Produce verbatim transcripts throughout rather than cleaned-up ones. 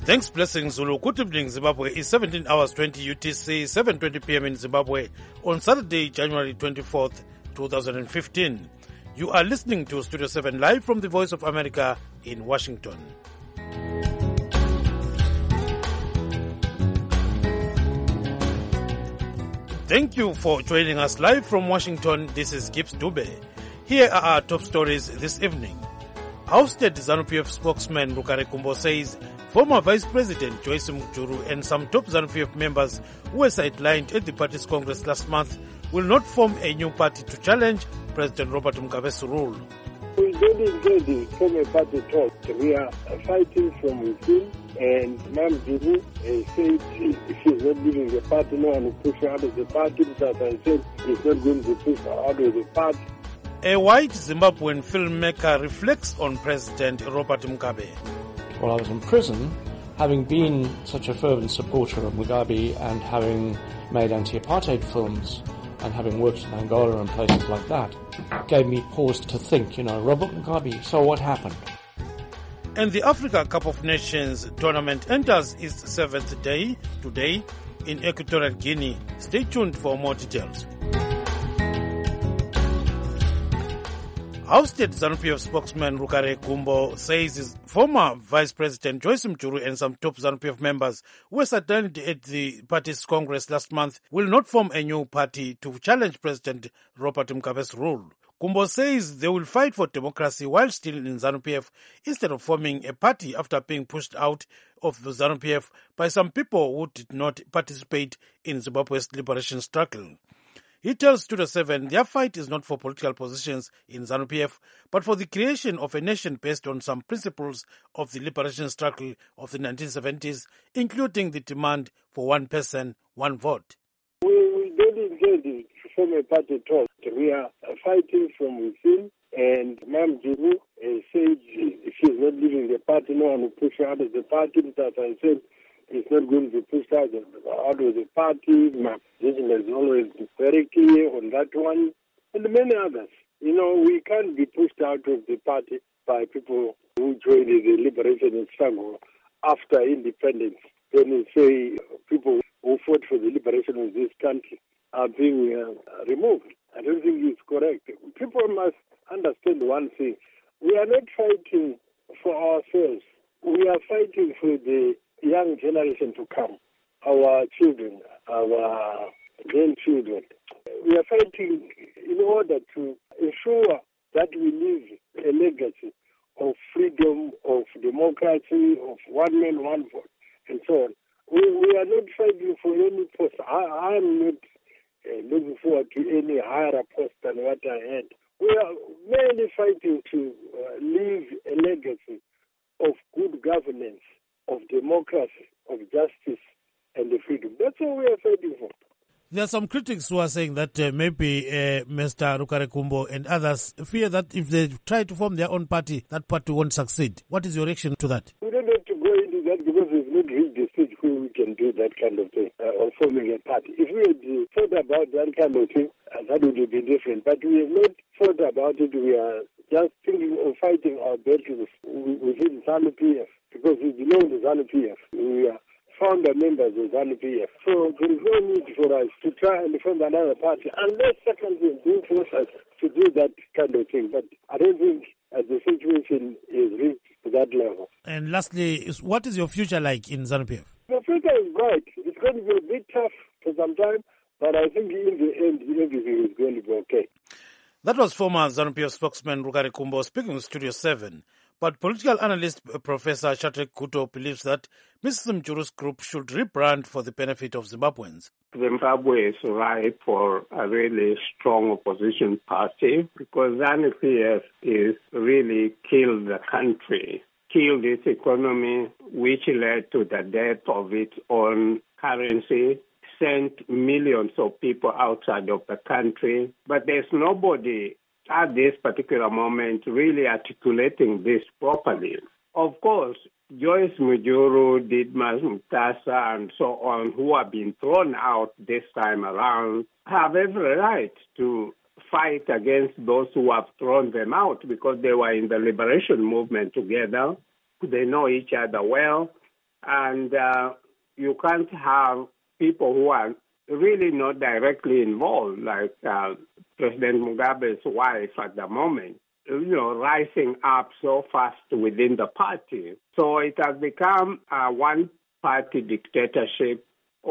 Thanks, Blessings Zulu. Good evening, Zimbabwe. It's seventeen hours twenty U T C, seven twenty p m in Zimbabwe on Saturday, January twenty-fourth, twenty fifteen. You are listening to Studio seven live from the Voice of America in Washington. Thank you for joining us live from Washington. This is Gibbs Dube. Here are our top stories this evening. Ousted ZANU-P F spokesman Rukare Kumbo says former Vice President Joyce Mujuru and some top ZANU-P F members who were sidelined at the party's Congress last month will not form a new party to challenge President Robert Mugabe's rule. We don't engage in former party talk. We are fighting from within, and Mujuru uh, said she's not leaving the party. No one will push her out of the party. As I said, he's not going to push her out of the party. A white Zimbabwean filmmaker reflects on President Robert Mugabe. While I was in prison, having been such a fervent supporter of Mugabe and having made anti-apartheid films and having worked in Angola and places like that, gave me pause to think, you know, Robert Mugabe, so what happened? And the Africa Cup of Nations tournament enters its seventh day today in Equatorial Guinea. Stay tuned for more details. Ousted ZANU-P F spokesman Rukare Kumbo says his former Vice President Joyce Mujuru and some top ZANU-P F members who were sidelined at the party's Congress last month will not form a new party to challenge President Robert Mugabe's rule. Kumbo says they will fight for democracy while still in ZANU-P F instead of forming a party after being pushed out of the ZANU-P F by some people who did not participate in Zimbabwe's liberation struggle. He tells Studio seven their fight is not for political positions in ZANU-P F, but for the creation of a nation based on some principles of the liberation struggle of the nineteen seventies, including the demand for one person, one vote. We, we don't engage in former party talk. We are fighting from within, and Mujuru uh, said she's not leaving the party. No one will push her out of the party. As I said, it's not going to be pushed out of, out of the party. My position has always been very clear on that one, and many others. You know, we can't be pushed out of the party by people who joined the liberation struggle after independence. Then we say people who fought for the liberation of this country are being uh, removed. I don't think it's correct. People must understand one thing. We are not fighting for ourselves. We are fighting for the young generation to come, our children, our grandchildren. We are fighting in order to ensure that we leave a legacy of freedom, of democracy, of one man, one vote, and so on. We, we are not fighting for any post. I am not uh, looking forward to any higher post than what I had. We are mainly fighting to uh, leave a legacy of good governance, of democracy, of justice, and the freedom. That's what we are fighting for. There are some critics who are saying that uh, maybe uh, Mister Rukare Kumbo and others fear that if they try to form their own party, that party won't succeed. What is your reaction to that? We don't have to go into that because we've not reached the stage where we can do that kind of thing, uh, or forming a party. If we had uh, thought about that kind of thing, uh, that would have been different. But we have not thought about it. We are just thinking of fighting our battles within ZANU-P F. Because we belong to ZANU-P F. We are founder members of ZANU-P F. So there is no need for us to try and form another party unless circumstances do force us to do that kind of thing. But I don't think uh, the situation is reached to that level. And lastly, is, what is your future like in ZANU-P F? The future is bright. It's going to be a bit tough for some time, but I think in the end, everything is going to be okay. That was former ZANU-P F spokesman Rukare Kumbo speaking with Studio seven. But political analyst Professor Shadrack Kuto believes that Missus Mjuru's group should rebrand for the benefit of Zimbabweans. Zimbabwe is ripe for a really strong opposition party because ZANU-P F is really killed the country, killed its economy, which led to the death of its own currency, sent millions of people outside of the country. But there's nobody at this particular moment really articulating this properly. Of course, Joyce Mujuru, Didmas Mutasa, and so on, who have been thrown out this time around, have every right to fight against those who have thrown them out because they were in the liberation movement together. They know each other well. And uh, you can't have people who are really not directly involved, like uh, President Mugabe's wife at the moment, you know, rising up so fast within the party. So it has become a one-party dictatorship,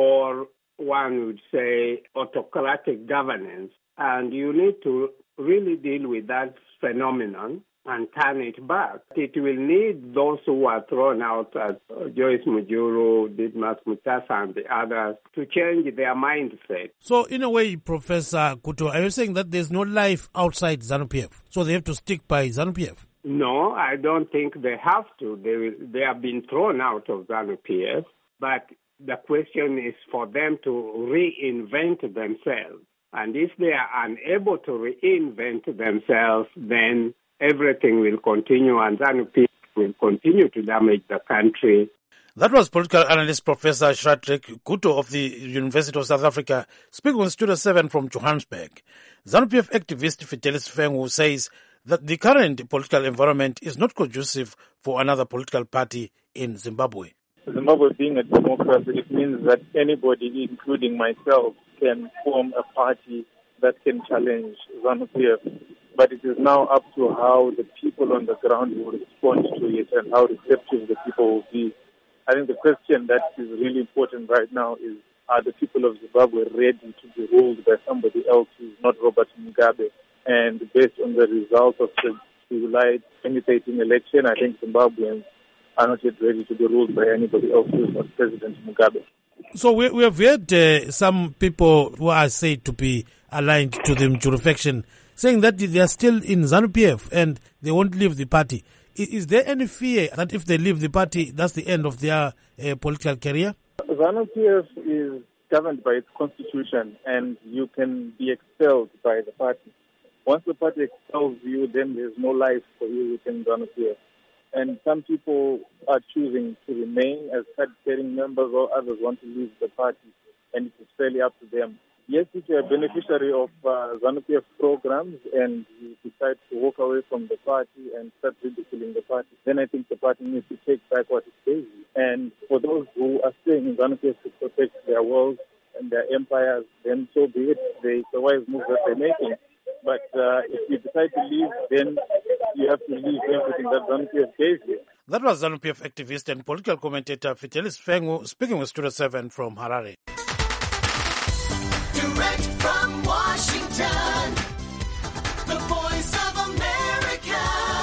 or one would say autocratic governance. And you need to really deal with that phenomenon and turn it back. It will need those who are thrown out, as Joyce Mujuru, Didmus Mutasa, and the others, to change their mindset. So, in a way, Professor Kuto, are you saying that there's no life outside ZANU P F? So they have to stick by ZANU P F? No, I don't think they have to. They will, they have been thrown out of ZANU P F, but the question is for them to reinvent themselves. And if they are unable to reinvent themselves, then everything will continue and ZANU P F will continue to damage the country. That was political analyst Professor Shadrack Kuto of the University of South Africa, speaking with Studio seven from Johannesburg. ZANU P F activist Fidelis Fengu says that the current political environment is not conducive for another political party in Zimbabwe. Zimbabwe being a democracy, it means that anybody, including myself, can form a party that can challenge ZANU P F. But it is now up to how the people on the ground will respond to it and how receptive the people will be. I think the question that is really important right now is, are the people of Zimbabwe ready to be ruled by somebody else who is not Robert Mugabe? And based on the result of the July twenty thirteen election, I think Zimbabweans are not yet ready to be ruled by anybody else who is not President Mugabe. So we, we have heard uh, some people who are said to be aligned to the Mujuru faction saying that they are still in ZANU P F and they won't leave the party. Is, is there any fear that if they leave the party, that's the end of their uh, political career? ZANU P F is governed by its constitution, and you can be expelled by the party. Once the party expels you, then there's no life for you within ZANU P F. And some people are choosing to remain as card-carrying members, or others want to leave the party, and it's fairly up to them. Yes, if you're a beneficiary of uh, ZANU P F programs and you decide to walk away from the party and start ridiculing the party, then I think the party needs to take back what it gave you. And for those who are staying in ZANU P F to protect their worlds and their empires, then so be it. They, it's a wise move that they're making. But uh, if you decide to leave, then you have to leave everything that ZANU P F gave you. That was ZANU P F activist and political commentator Fidelis Fengu speaking with Studio seven from Harare. Direct from Washington, the Voice of America,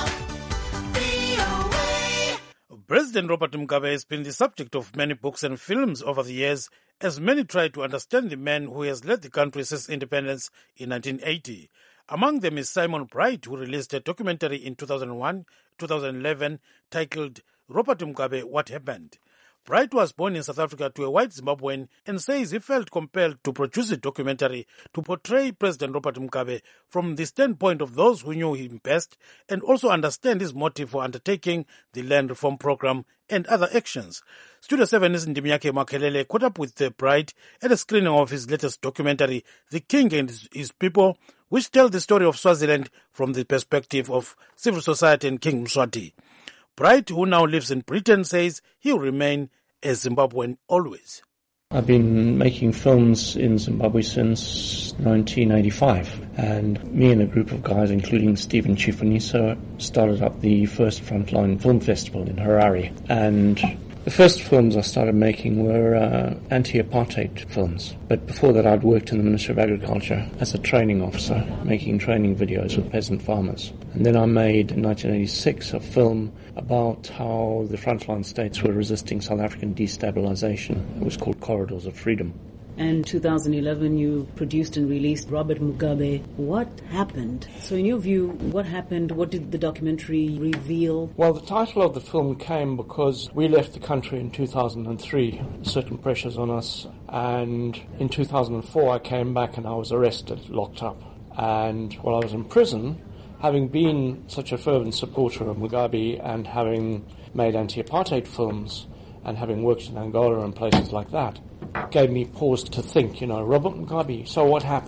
V O A. President Robert Mugabe has been the subject of many books and films over the years, as many try to understand the man who has led the country since independence in nineteen eighty. Among them is Simon Bright, who released a documentary in two thousand one to two thousand eleven titled Robert Mugabe, What Happened? Bright was born in South Africa to a white Zimbabwean and says he felt compelled to produce a documentary to portray President Robert Mugabe from the standpoint of those who knew him best and also understand his motive for undertaking the land reform program and other actions. Studio seven's Ndimiake Makelele caught up with Bright at a screening of his latest documentary, The King and His People, which tells the story of Swaziland from the perspective of civil society and King Mswati. Bright, who now lives in Britain, says he'll remain a Zimbabwean always. I've been making films in Zimbabwe since nineteen eighty-five, and me and a group of guys, including Stephen Chifuniso, started up the first Frontline Film Festival in Harare. And the first films I started making were uh, anti-apartheid films. But before that, I'd worked in the Ministry of Agriculture as a training officer, making training videos with peasant farmers. And then I made, in nineteen eighty-six, a film about how the frontline states were resisting South African destabilization. It was called Corridors of Freedom. And in two thousand eleven, you produced and released Robert Mugabe. What happened? So in your view, what happened? What did the documentary reveal? Well, the title of the film came because we left the country in two thousand three, certain pressures on us. And in two thousand four, I came back and I was arrested, locked up. And while I was in prison, having been such a fervent supporter of Mugabe and having made anti-apartheid films and having worked in Angola and places like that, gave me pause to think, you know, Robert Mugabe, so what happened?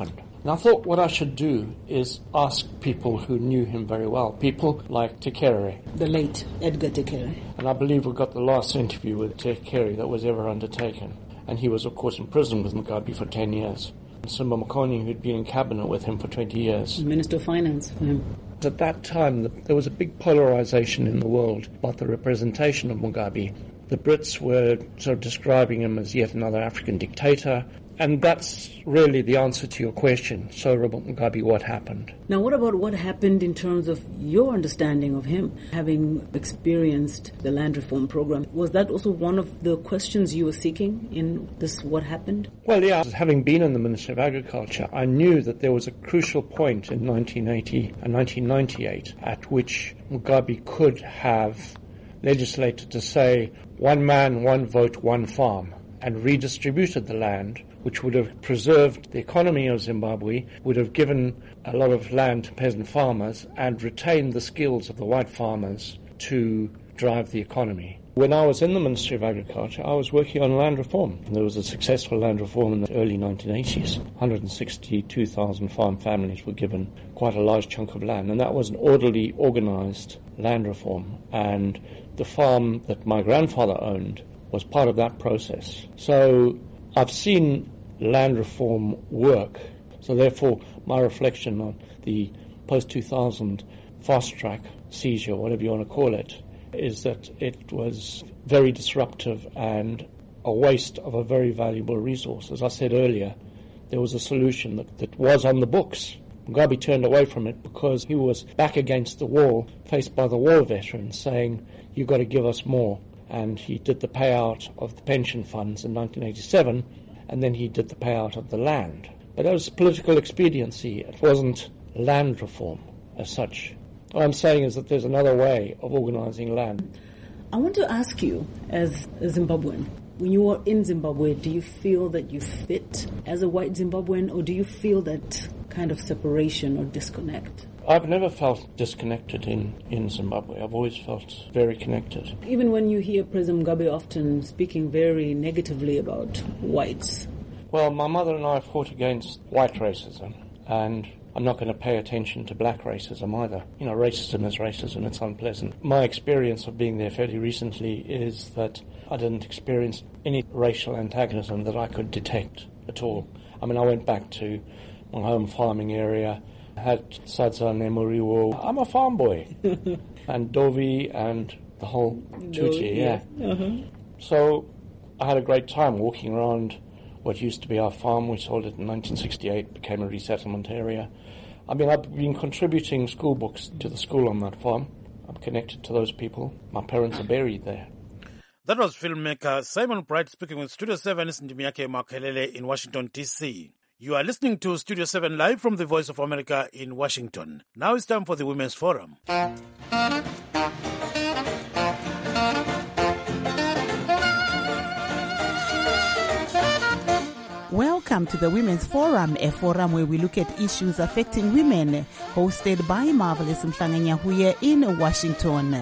And I thought what I should do is ask people who knew him very well, people like Tekere. The late Edgar Tekere. And I believe we got the last interview with Tekere that was ever undertaken. And he was, of course, in prison with Mugabe for ten years. And Simba Makoni, who'd been in cabinet with him for twenty years. Minister of Finance for him. At that time, there was a big polarization in the world about the representation of Mugabe. The Brits were sort of describing him as yet another African dictator. And that's really the answer to your question. So, Robert Mugabe, what happened? Now, what about what happened in terms of your understanding of him, having experienced the land reform program? Was that also one of the questions you were seeking in this what happened? Well, yeah, having been in the Ministry of Agriculture, I knew that there was a crucial point in nineteen eighty and nineteen ninety-eight at which Mugabe could have legislated to say one man, one vote, one farm, and redistributed the land, which would have preserved the economy of Zimbabwe, would have given a lot of land to peasant farmers, and retained the skills of the white farmers to drive the economy. When I was in the Ministry of Agriculture, I was working on land reform. There was a successful land reform in the early nineteen eighties. one hundred sixty-two thousand farm families were given quite a large chunk of land, and that was an orderly, organized land reform. And the farm that my grandfather owned was part of that process. So I've seen land reform work. So therefore, my reflection on the post two thousand fast-track seizure, whatever you want to call it, is that it was very disruptive and a waste of a very valuable resource. As I said earlier, there was a solution that, that was on the books. Mugabe turned away from it because he was back against the wall, faced by the war veterans, saying, you've got to give us more. And he did the payout of the pension funds in nineteen eighty-seven, and then he did the payout of the land. But that was political expediency. It wasn't land reform as such. What I'm saying is that there's another way of organizing land. I want to ask you, as a Zimbabwean, when you are in Zimbabwe, do you feel that you fit as a white Zimbabwean, or do you feel that kind of separation or disconnect? I've never felt disconnected in, in Zimbabwe. I've always felt very connected. Even when you hear President Mugabe often speaking very negatively about whites. Well, my mother and I fought against white racism, and I'm not going to pay attention to black racism either. You know, racism is racism, it's unpleasant. My experience of being there fairly recently is that I didn't experience any racial antagonism that I could detect at all. I mean, I went back to my home farming area, had Sadza Nemuriwo. I'm a farm boy. And Dovi and the whole Tuti, yeah. Uh-huh. So I had a great time walking around what used to be our farm. We sold it in nineteen sixty-eight, became a resettlement area. I mean, I've been contributing school books to the school on that farm. I'm connected to those people. My parents are buried there. That was filmmaker Simon Bright speaking with Studio seven's Ndimiake Makelele in Washington, D C You are listening to Studio seven live from the Voice of America in Washington. Now it's time for the Women's Forum. Welcome to the Women's Forum, a forum where we look at issues affecting women, hosted by Marvelous Mhlanganyahuye in Washington.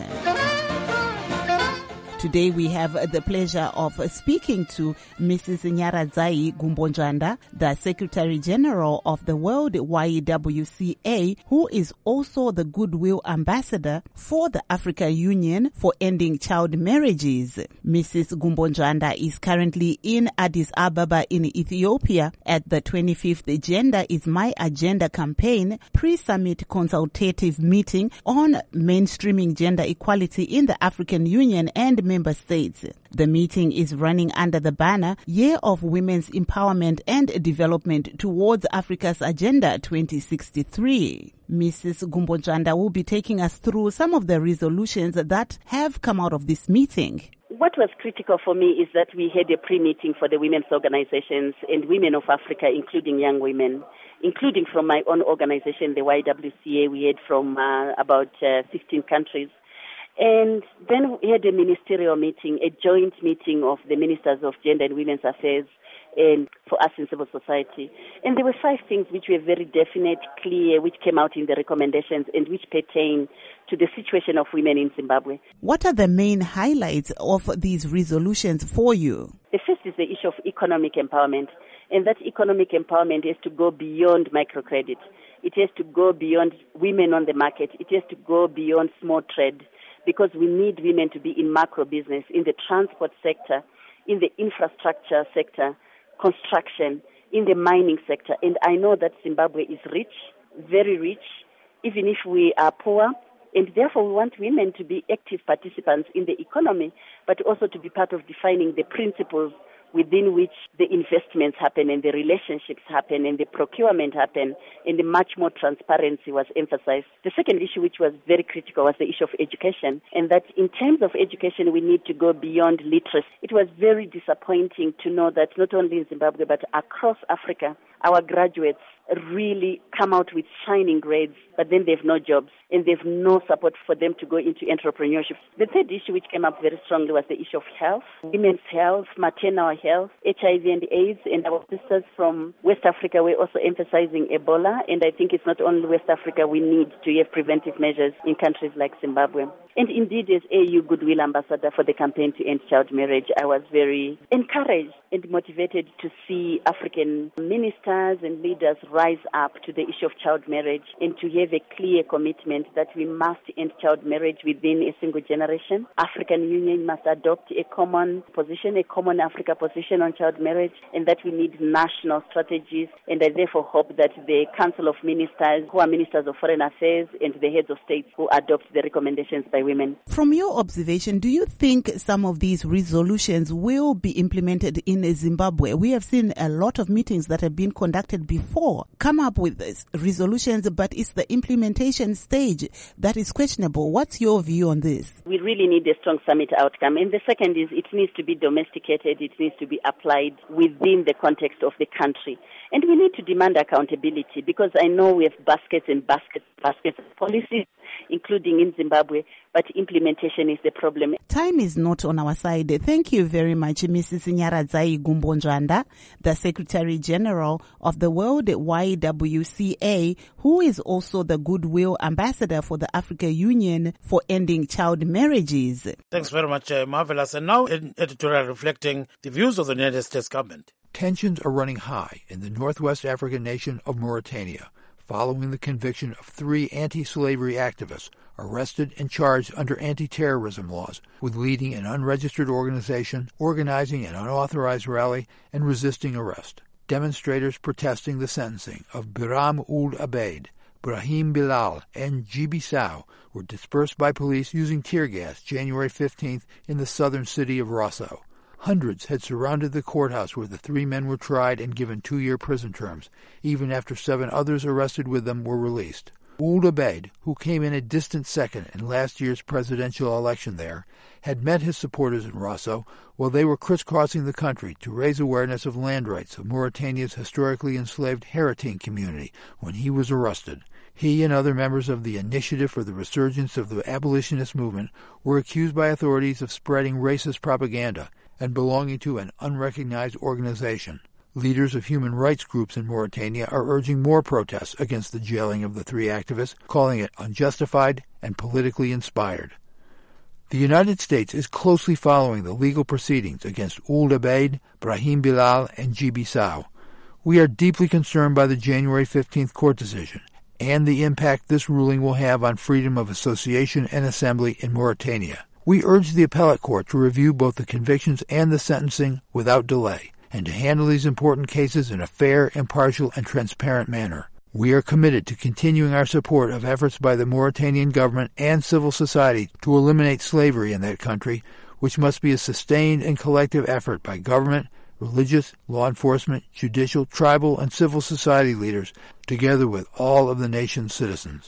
Today we have the pleasure of speaking to Missus Nyaradzai Gumbonjanda, the Secretary General of the World Y W C A, who is also the Goodwill Ambassador for the African Union for Ending Child Marriages. Missus Gumbonjanda is currently in Addis Ababa in Ethiopia at the twenty-fifth Gender is My Agenda campaign pre-summit consultative meeting on mainstreaming gender equality in the African Union and member states. The meeting is running under the banner Year of Women's Empowerment and Development Towards Africa's Agenda twenty sixty-three. Missus Gumbonjanda will be taking us through some of the resolutions that have come out of this meeting. What was critical for me is that we had a pre-meeting for the women's organizations and women of Africa, including young women, including from my own organization, the Y W C A. We had from uh, about uh, fifteen countries. And then we had a ministerial meeting, a joint meeting of the Ministers of Gender and Women's Affairs and for us in civil society. And there were five things which were very definite, clear, which came out in the recommendations and which pertain to the situation of women in Zimbabwe. What are the main highlights of these resolutions for you? The first is the issue of economic empowerment. And that economic empowerment has to go beyond microcredit. It has to go beyond women on the market. It has to go beyond small trade, because we need women to be in macro business, in the transport sector, in the infrastructure sector, construction, in the mining sector. And I know that Zimbabwe is rich, very rich, even if we are poor. And therefore, we want women to be active participants in the economy, but also to be part of defining the principles within which the investments happen and the relationships happen and the procurement happen, and the much more transparency was emphasized. The second issue, which was very critical, was the issue of education, and that in terms of education, we need to go beyond literacy. It was very disappointing to know that not only in Zimbabwe, but across Africa, our graduates really come out with shining grades, but then they have no jobs and they have no support for them to go into entrepreneurship. The third issue which came up very strongly was the issue of health, women's health, maternal health, H I V and AIDS, and our sisters from West Africa were also emphasizing Ebola, and I think it's not only West Africa, we need to have preventive measures in countries like Zimbabwe. And indeed, as A U Goodwill Ambassador for the campaign to end child marriage, I was very encouraged and motivated to see African ministers and leaders rise up to the issue of child marriage and to have a clear commitment that we must end child marriage within a single generation. African Union must adopt a common position, a common Africa position on child marriage, and that we need national strategies. And I therefore hope that the Council of Ministers, who are Ministers of Foreign Affairs, and the heads of states who adopt the recommendations by women. From your observation, do you think some of these resolutions will be implemented in Zimbabwe? We have seen a lot of meetings that have been conducted before come up with this resolutions, but it's the implementation stage that is questionable. What's your view on this? We really need a strong summit outcome. And the second is it needs to be domesticated. It needs to be applied within the context of the country. And we need to demand accountability, because I know we have baskets and baskets, baskets of policies, including in Zimbabwe, but implementation is the problem. Time is not on our side. Thank you very much, Missus Nyaradzai Gumbonjwanda, the Secretary General of the World Y W C A, who is also the Goodwill Ambassador for the African Union for ending child marriages. Thanks very much, uh, Marvelous. And now an editorial reflecting the views of the United States government. Tensions are running high in the northwest African nation of Mauritania, following the conviction of three anti-slavery activists arrested and charged under anti-terrorism laws with leading an unregistered organization, organizing an unauthorized rally, and resisting arrest. Demonstrators protesting the sentencing of Biram Ould Abeid, Brahim Bilal, and Djiby Sow were dispersed by police using tear gas January fifteenth in the southern city of Rosso. Hundreds had surrounded the courthouse where the three men were tried and given two-year prison terms, even after seven others arrested with them were released. Ould Abeid, who came in a distant second in last year's presidential election there, had met his supporters in Rosso while they were crisscrossing the country to raise awareness of land rights of Mauritania's historically enslaved Haratine community when he was arrested. He and other members of the Initiative for the Resurgence of the Abolitionist Movement were accused by authorities of spreading racist propaganda and belonging to an unrecognized organization. Leaders of human rights groups in Mauritania are urging more protests against the jailing of the three activists, calling it unjustified and politically inspired. The United States is closely following the legal proceedings against Ould Abeid, Brahim Bilal, and Djiby Sow. We are deeply concerned by the January fifteenth court decision and the impact this ruling will have on freedom of association and assembly in Mauritania. We urge the appellate court to review both the convictions and the sentencing without delay, and to handle these important cases in a fair, impartial, and transparent manner. We are committed to continuing our support of efforts by the Mauritanian government and civil society to eliminate slavery in that country, which must be a sustained and collective effort by government, religious, law enforcement, judicial, tribal, and civil society leaders, together with all of the nation's citizens.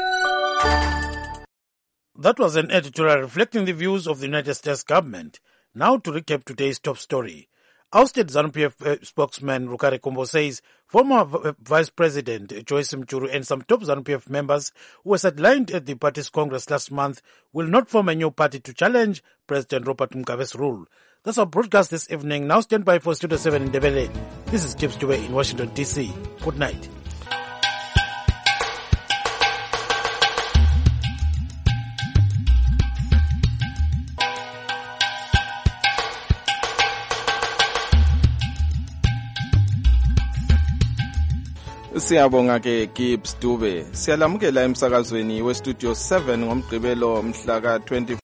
That was an editorial reflecting the views of the United States government. Now to recap today's top story. Ousted ZANU-P F uh, spokesman Rukare Kombo says former v- Vice President Joyce Mchuru and some top ZANU-P F members who were sidelined at the party's Congress last month will not form a new party to challenge President Robert Mugabe's rule. That's our broadcast this evening. Now stand by for Studio seven in Ndebele. This is Tips Dube in Washington, D C. Good night. Siyabonga ke Gibbs Dube. Siyalamukela emsakazweni we Studio seven ngomgqibelo mhla ka twenty